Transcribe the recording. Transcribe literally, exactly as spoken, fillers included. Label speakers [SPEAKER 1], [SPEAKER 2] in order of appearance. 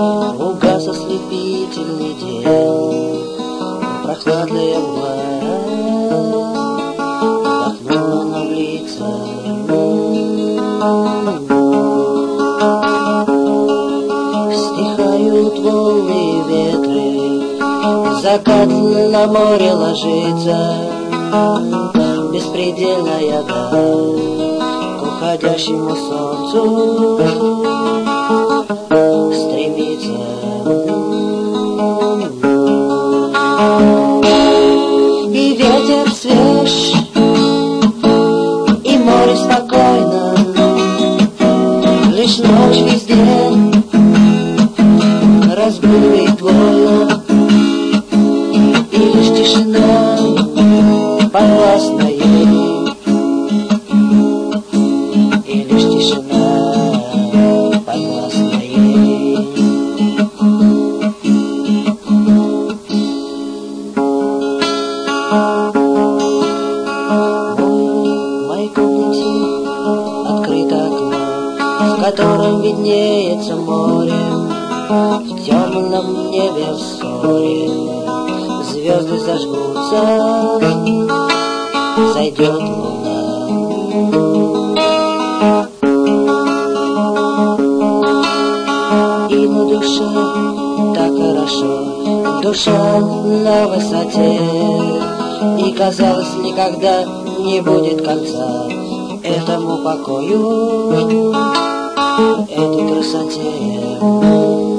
[SPEAKER 1] Угас ослепительный день, прохладная мгла вдохнула нам в лица. Стихают волны и ветры, закат на море ложится, беспредельная даль к уходящему солнцу стремится. И ветер свеж, и море спокойно, лишь ночь везде разбудит вольно, и лишь тишина подвластна ей, и лишь тишина подвластна ей. В моей комнате открыто окно, в котором виднеется море. В темном небе в ссоре звезды зажгутся, зайдет луна. И на душе так хорошо, душа на высоте, и казалось, никогда не будет конца этому покою, этой красоте.